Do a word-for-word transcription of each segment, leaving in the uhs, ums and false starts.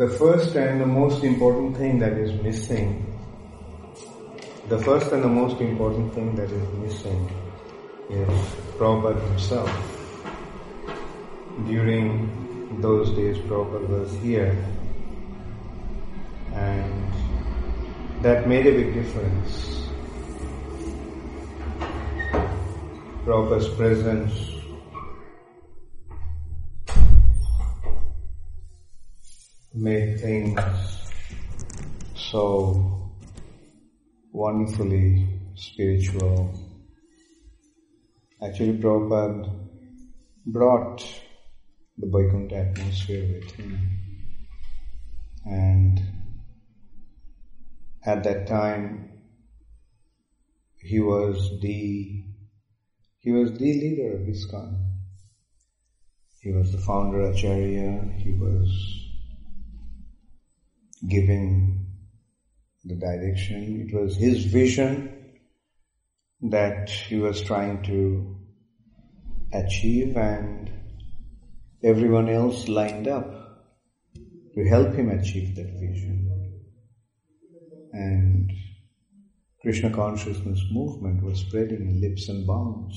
the first and the most important thing that is missing, the first and the most important thing that is missing is Prabhupada himself. During those days, Prabhupada was here, and that made a big difference. Prabhupada's presence made things so wonderfully spiritual. Actually, Prabhupada brought the Vaikuntha atmosphere with him. And at that time, he was the he was the leader of ISKCON. He was the founder Acharya. He was giving the direction. It was his vision that he was trying to achieve, and everyone else lined up to help him achieve that vision. And Krishna consciousness movement was spreading in leaps and bounds.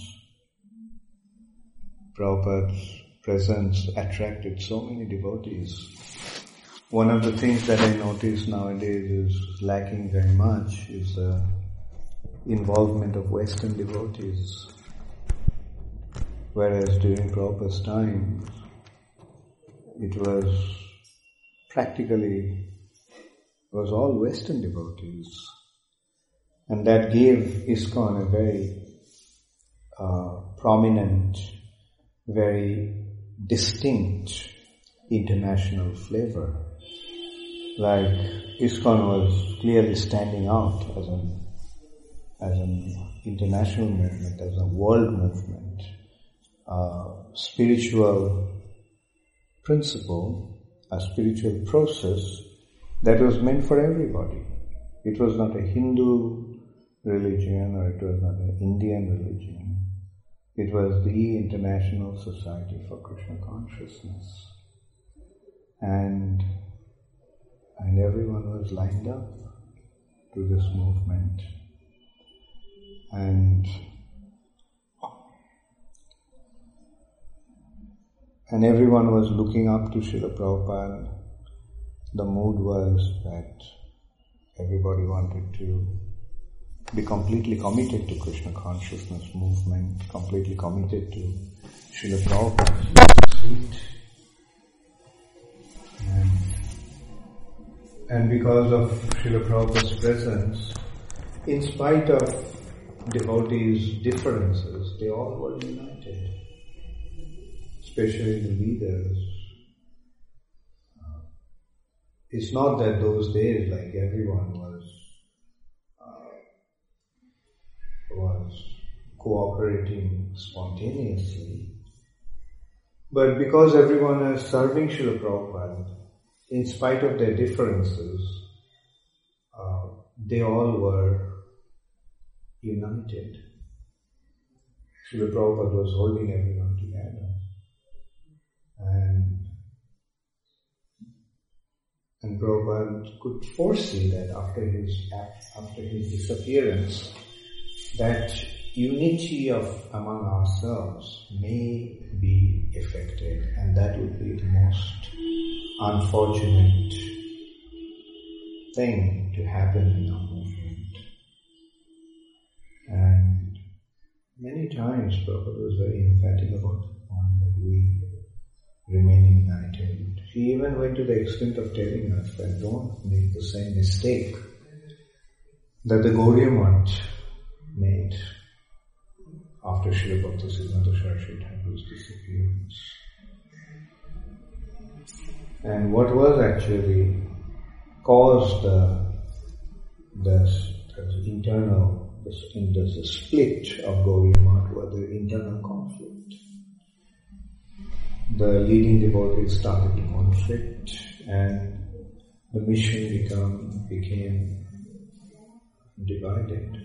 Prabhupada's presence attracted so many devotees. One of the things that I notice nowadays is lacking very much is the involvement of Western devotees. Whereas during Prabhupada's time, it was practically, it was all Western devotees. And that gave ISKCON a very uh, prominent, very distinct international flavor. Like ISKCON was clearly standing out as an as an international movement, as a world movement, a spiritual principle, a spiritual process that was meant for everybody. It was not a Hindu religion, or it was not an Indian religion. It was the International Society for Krishna Consciousness. And And everyone was lined up to this movement. And and everyone was looking up to Srila Prabhupada. The mood was that everybody wanted to be completely committed to Krishna consciousness movement, completely committed to Srila Prabhupada's feet. And And because of Srila Prabhupada's presence, in spite of devotees' differences, they all were united, especially the leaders. Uh, it's not that those days, like everyone was uh, was cooperating spontaneously, but because everyone is serving Srila Prabhupada, in spite of their differences, uh, they all were united. Srila Prabhupada was holding everyone together. And, and Prabhupada could foresee that after his after his disappearance, that unity of among ourselves may be affected, and that would be the most unfortunate thing to happen in our movement. And many times Prabhupada was very emphatic about the point that we remain united. He even went to the extent of telling us that don't make the same mistake that the Gaudiya Math made after Srila Bhaktisiddhanta Saraswati Thakur's disappearance. And what was actually caused the, the, the internal, the, the split of Gaudiya Math was the internal conflict. The leading devotees started to conflict, and the mission become, became divided.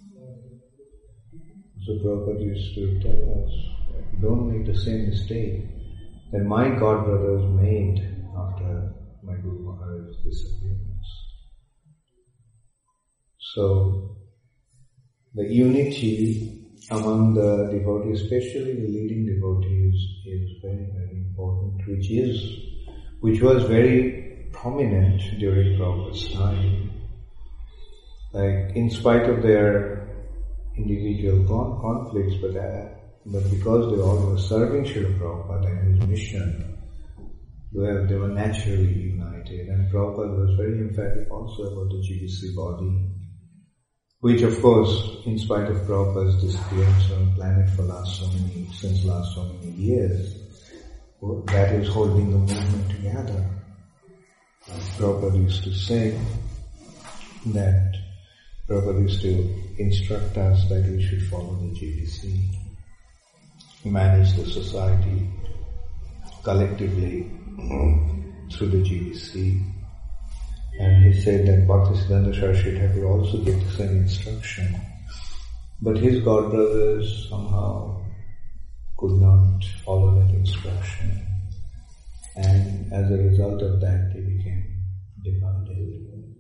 So Prabhupada used to tell us, don't make the same mistake that my god brothers made after my Guru Prabhupada's disappearance. So, the unity among the devotees, especially the leading devotees, is very, very important, which is, which was very prominent during Prabhupada's time. Like, in spite of their individual con- conflicts, but, uh, but because they all were serving Srila Prabhupada and his mission, where they were naturally united. And Prabhupada was very emphatic also about the G B C body, which of course, in spite of Prabhupada's disappearance on the planet for last so many, since last so many years, that is holding the movement together. And Prabhupada used to say that Prabhupada used to instruct us that we should follow the G B C, manage the society collectively through the G B C. And he said that Bhaktisiddhanta Saraswati Thakur also gave the same instruction. But his godbrothers somehow could not follow that instruction. And as a result of that, they became divided.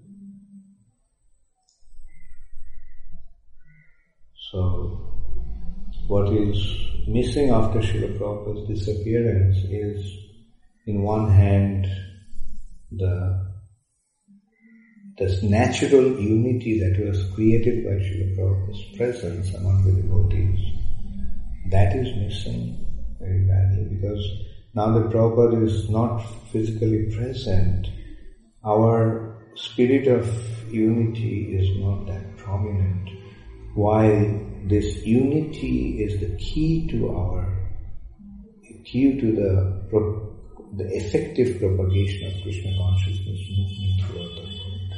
So, what is missing after Srila Prabhupada's disappearance is, in one hand, the this natural unity that was created by Srila Prabhupada's presence among the devotees. That is missing very badly, because now that Prabhupada is not physically present, our spirit of unity is not that prominent. While this unity is the key to our, key to the the effective propagation of Krishna consciousness movement throughout the world.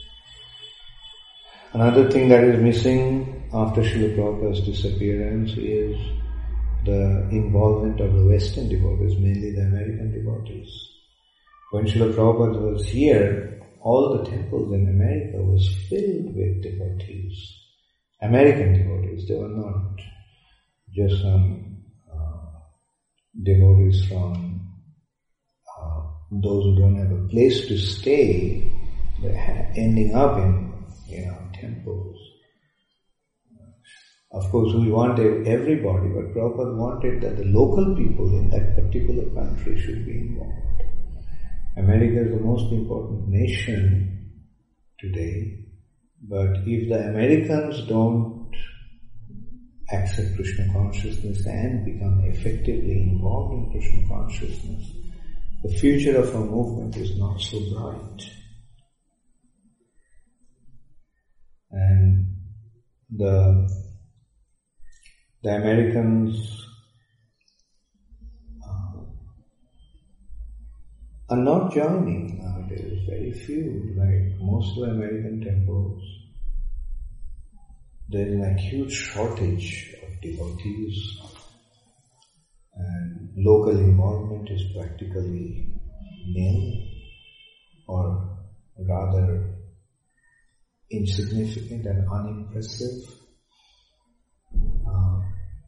Another thing that is missing after Srila Prabhupada's disappearance is the involvement of the Western devotees, mainly the American devotees. When Srila Prabhupada was here, all the temples in America was filled with devotees. American devotees, they were not just some uh, devotees from uh, those who don't have a place to stay, they're ending up in, you know, temples. Of course, we wanted everybody, but Prabhupada wanted that the local people in that particular country should be involved. America is the most important nation today. But if the Americans don't accept Krishna consciousness and become effectively involved in Krishna consciousness, the future of our movement is not so bright. And the, the Americans uh, are not joining nowadays. Very few, like most of the American temples, there is an acute shortage of devotees, and local involvement is practically nil, or rather insignificant and unimpressive. Uh,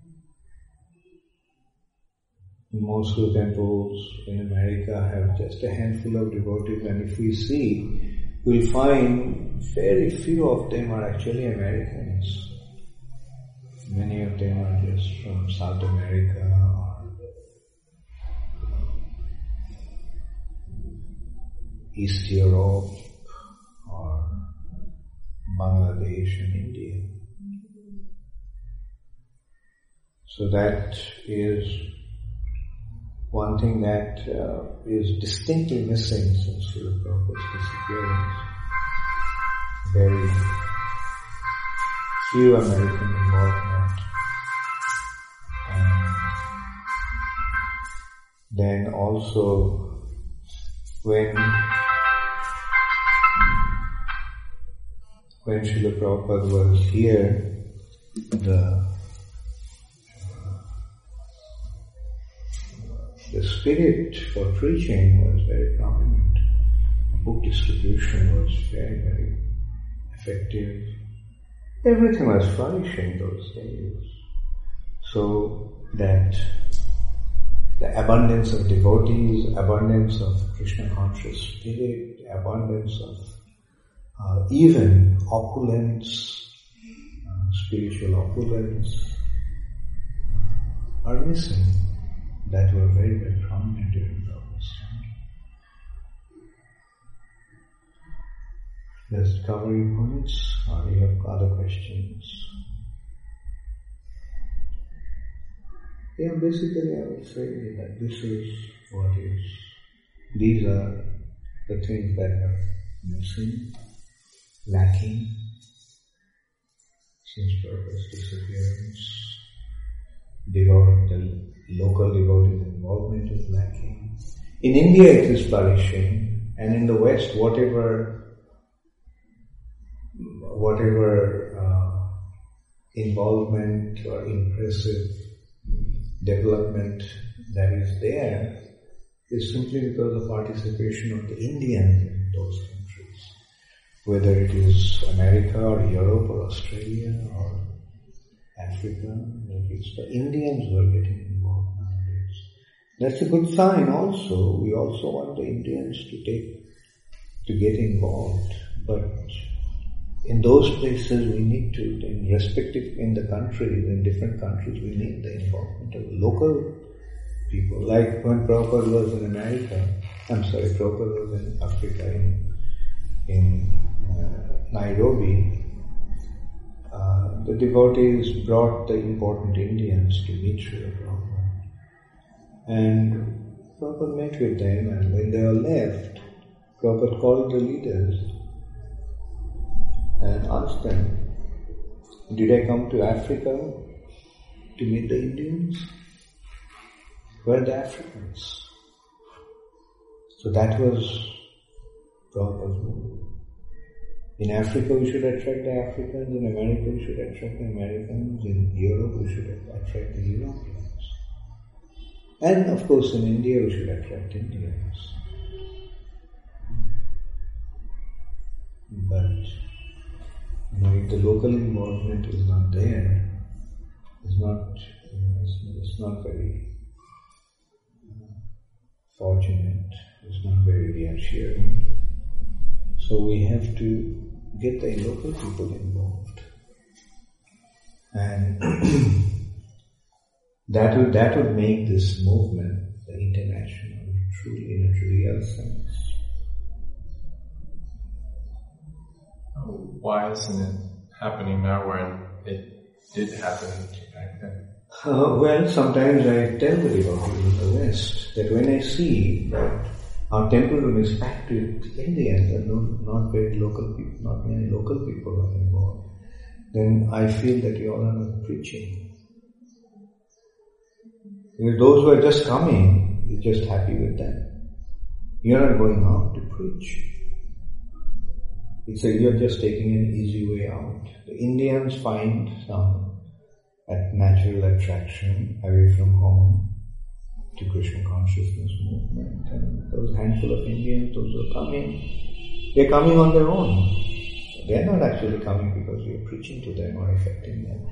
most of the temples in America have just a handful of devotees, and if we see, we'll find very few of them are actually Americans. Many of them are just from South America or East Europe or Bangladesh and India. So that is one thing that uh, is distinctly missing since Srila Prabhupada's disappearance. Very few American involvement. And then also when when Srila Prabhupada was here, the The spirit for preaching was very prominent. Book distribution was very, very effective. Everything was flourishing those days. So that the abundance of devotees, abundance of Krishna conscious spirit, abundance of uh, even opulence, uh, spiritual opulence, uh, are missing, that were very, very prominent during Prabhupada's time. Just cover your points, or you have other questions? Yeah, basically I would say that this is what is, these are the things that are missing, lacking, since Prabhupada's disappearance. Devote, the local devotees' involvement is lacking. In India it is flourishing, and in the West whatever, whatever uh, involvement or impressive development that is there is simply because of participation of the Indians in those countries. Whether it is America or Europe or Australia or Africa, like it's the Indians who are getting involved nowadays. That's a good sign also. We also want the Indians to take, to get involved. But in those places we need to, in respective, in the countries, in different countries, we need the involvement of local people. Like when Prabhupada was in America, I'm sorry, Prabhupada was in Africa, in, in uh, Nairobi, uh, the devotees brought the important Indians to meet Srila Prabhupada. And Prabhupada met with them, and when they all left, Prabhupada called the leaders and asked them, did I come to Africa to meet the Indians? Where are the Africans? So that was Prabhupada's move. In Africa we should attract the Africans, in America we should attract the Americans, in Europe we should attract the Europeans. And of course in India we should attract Indians. But you know, if the local involvement is not there, it's not, you know, it's, it's not very uh, fortunate, it's not very reassuring. So we have to get the local people involved. And that would, that would make this movement, the international, truly in a real sense. Why isn't it happening now when it did happen back then? Uh, well, sometimes I tell the devotees in the West that when I see that our temple room is packed with Indians and no, not very local people, not many local people are involved, then I feel that you all are not preaching. Because those who are just coming, you're just happy with them. You're not going out to preach. It's a, you're just taking an easy way out. The Indians find some at natural attraction away from home to Krishna consciousness movement, and those handful of Indians, those who are coming, they're coming on their own. They're not actually coming because we are preaching to them or affecting them.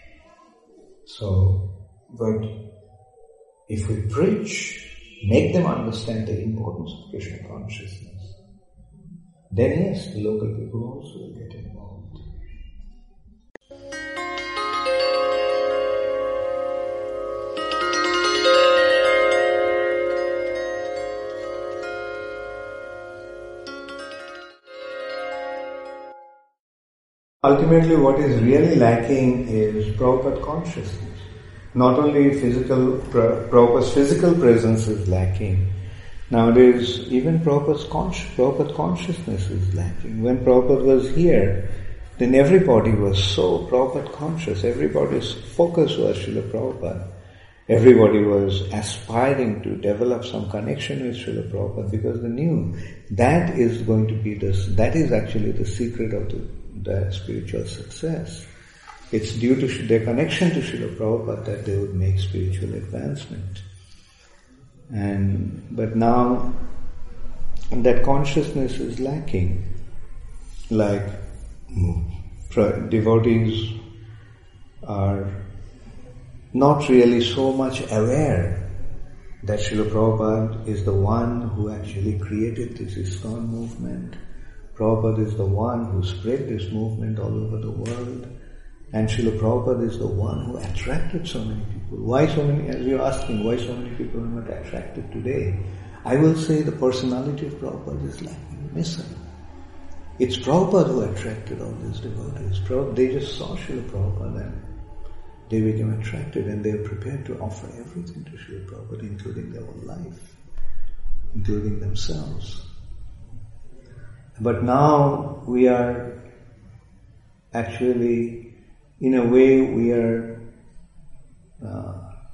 So, but if we preach, make them understand the importance of Krishna consciousness, then yes, the local people also will get involved. Ultimately, what is really lacking is Prabhupada consciousness. Not only physical, Prabhupada's physical presence is lacking. Nowadays, even Prabhupada's consci- Prabhupada consciousness is lacking. When Prabhupada was here, then everybody was so Prabhupada conscious. Everybody's focus was Srila Prabhupada. Everybody was aspiring to develop some connection with Srila Prabhupada because they knew that is going to be this, that is actually the secret of the, the spiritual success. It's due to their connection to Srila Prabhupada that they would make spiritual advancement. And but now that consciousness is lacking. Like devotees are not really so much aware that Srila Prabhupada is the one who actually created this ISKCON movement. Prabhupada is the one who spread this movement all over the world. And Srila Prabhupada is the one who attracted so many people. Why so many, as you're asking, why so many people are not attracted today? I will say the personality of Prabhupada is lacking, missing. It's Prabhupada who attracted all these devotees. They just saw Srila Prabhupada and they became attracted, and they are prepared to offer everything to Srila Prabhupada, including their own life, including themselves. But now we are actually, in a way, we are uh,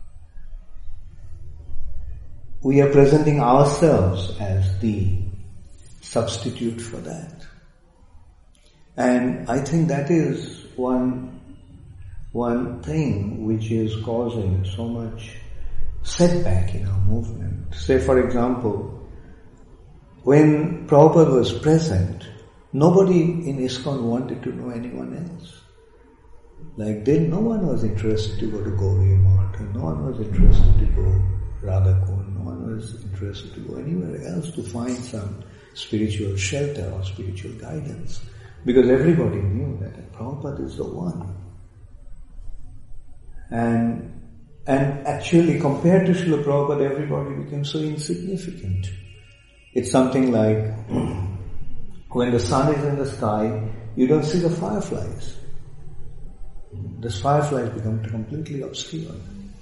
we are presenting ourselves as the substitute for that. And I think that is one one thing which is causing so much setback in our movement. Say, for example, when Prabhupada was present, nobody in ISKCON wanted to know anyone else. Like then no one was interested to go to Gauriya Math, no one was interested to go Radha Kund, no one was interested to go anywhere else to find some spiritual shelter or spiritual guidance. Because everybody knew that Prabhupada is the one. And and actually compared to Srila Prabhupada, everybody became so insignificant. It's something like when the sun is in the sky, you don't see the fireflies. The fireflies become completely obscure.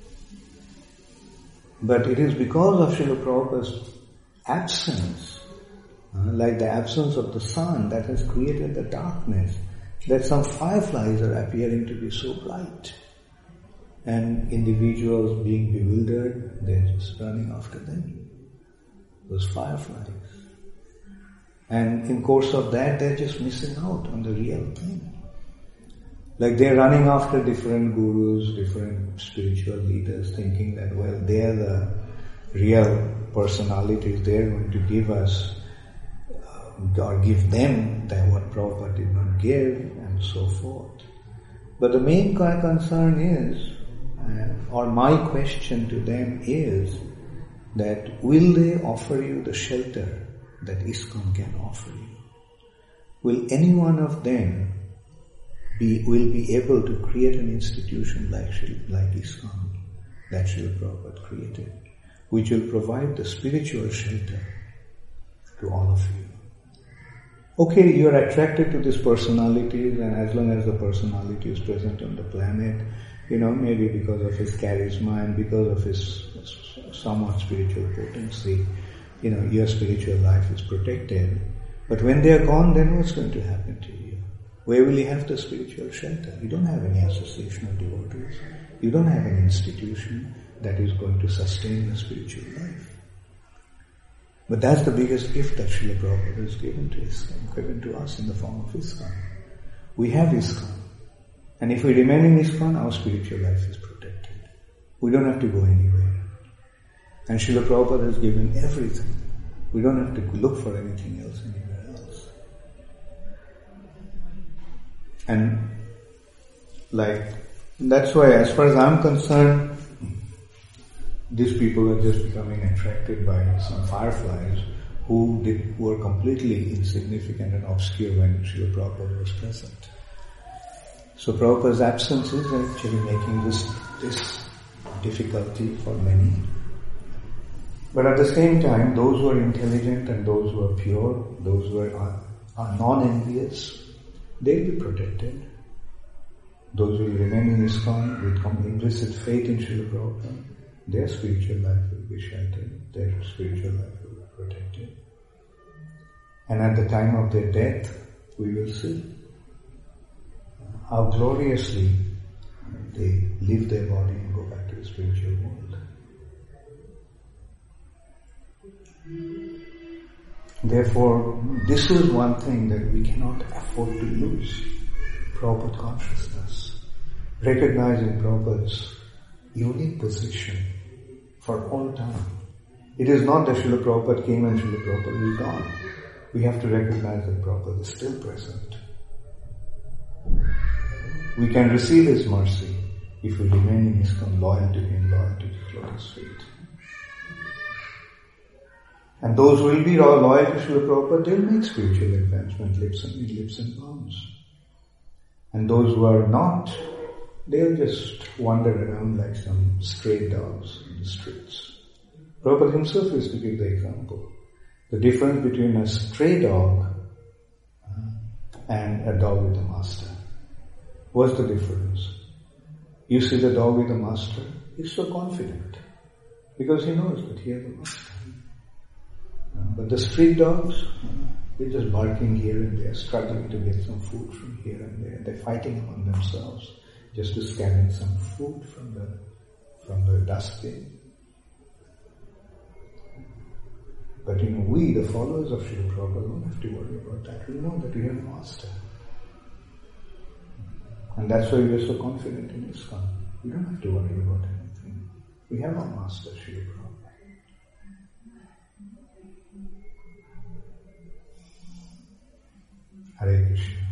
But it is because of Srila Prabhupada's absence, uh, like the absence of the sun that has created the darkness, that some fireflies are appearing to be so bright. And individuals being bewildered, they're just running after them. Those fireflies. And in course of that, they're just missing out on the real thing. Like they're running after different gurus, different spiritual leaders, thinking that, well, they're the real personalities, they're going to give us, uh, or give them that what Prabhupada did not give, and so forth. But the main concern is, uh, or my question to them is, that will they offer you the shelter that ISKCON can offer you? Will any one of them be, will be able to create an institution like, like ISKCON that Srila Prabhupada created, which will provide the spiritual shelter to all of you? Okay, you are attracted to these personalities, and as long as the personality is present on the planet, you know, maybe because of his charisma and because of his somewhat spiritual potency, you know, your spiritual life is protected. But when they are gone, then what's going to happen to you? Where will you have the spiritual shelter? You don't have any association of devotees. You don't have an institution that is going to sustain your spiritual life. But that's the biggest gift that Srila Prabhupada has given to ISKCON, given to us in the form of ISKCON. We have ISKCON. And if we remain in ISKCON, our spiritual life is protected. We don't have to go anywhere. And Srila Prabhupada has given everything. We don't have to look for anything else anywhere else. And like, that's why as far as I'm concerned, these people are just becoming attracted by some fireflies who did, were completely insignificant and obscure when Srila Prabhupada was present. So Prabhupada's absence is actually making this, this difficulty for many. But at the same time, those who are intelligent and those who are pure, those who are, are non-envious, they'll be protected. Those who will remain in ISKCON with implicit faith in Srila Prabhupada, their spiritual life will be sheltered, their spiritual life will be protected. And at the time of their death, we will see how gloriously they leave their body and go back to the spiritual world. Therefore, this is one thing that we cannot afford to lose. Prabhupada consciousness. Recognizing Prabhupada's unique position for all time. It is not that Srila Prabhupada came and Srila Prabhupada is gone. We have to recognize that Prabhupada is still present. We can receive His mercy if we remain in ISKCON, loyal to Him, loyal to His lotus feet. And those who will be loyal to Srila Prabhupada, they'll make spiritual advancement leaps and, leaps and bounds. And those who are not, they'll just wander around like some stray dogs in the streets. Prabhupada himself used to give the example. The difference between a stray dog and a dog with a master. What's the difference? You see the dog with the master, he's so confident because he knows that he has a master. But the street dogs, they're just barking here and there, struggling to get some food from here and there. They're fighting among themselves just to scavenge some food from the from the dustbin. But you know, we, the followers of Srila Prabhupada, don't have to worry about that. We know that we have a master. And that's why we are so confident in ISKCON. We don't have to worry about anything. We have our master, Srila Prabhupada. Hare Krishna.